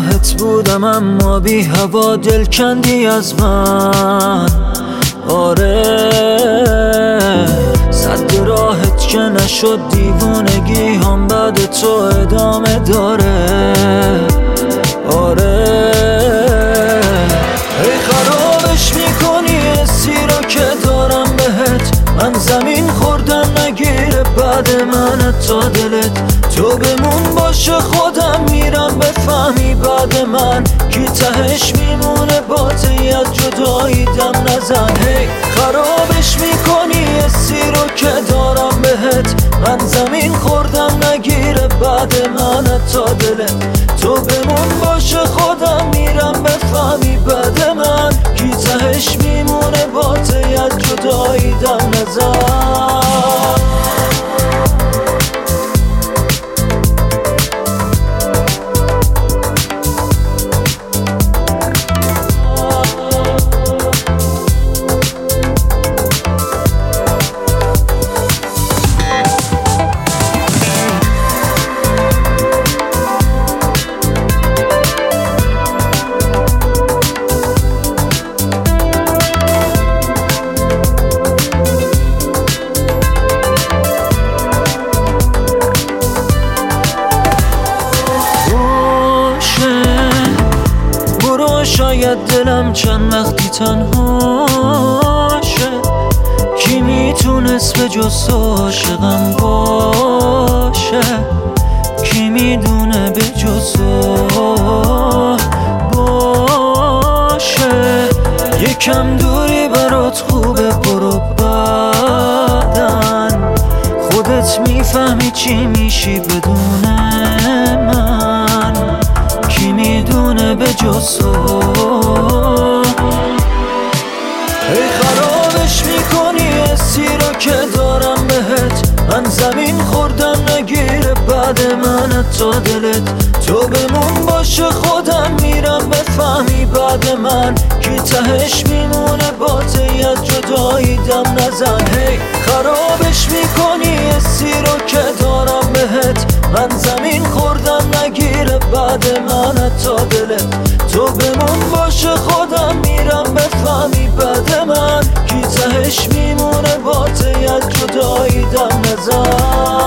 راهت بودم اما بی هوا دل کندی از من. آره صد راهت که نشد دیوونگی هم بعد تو ادامه داره. آره ای خرابش میکنی حسی رو که دارم بهت. من زمین خوردم نگیره بعد من تا دلت. تو بمون باشه خودم میرم بفهمی بعد من کی تهش میمونه با تیت جدایی دم نزن. هی خرابش میکنی حسی رو که دارم بهت. من زمین خوردم نگیره بعد من تا دلت. تو بمون باشه خودم میرم بفهمی بعد من کی تهش میمونه با تیت جدایی دم نزن. شاید دلم چند وقتی تنهاشه. کی میتونست به جز تو عاشقم باشه. کی میدونه به جز تو باشه. یکم دوری برات خوبه برو بعدن. خودت میفهمی چی میشی بدون من. کی میدونه به جز تو. ای خرابش میکنی حسی رو که دارم بهت. من زمین خوردم نگیره بعد من تا دلت. تو بمون باشه خودم میرم بفهمی بعد من کی تهش میمونه با تیت جدایی دم نزن. هی خرابش میکنی حسی رو که دارم بهت. من زمین خوردم نگیره بعد من تا دلت. تو بمون باشه خودم میرم بفهمی بعد من کی تهش میمونه با تیت جدایی دم نزن.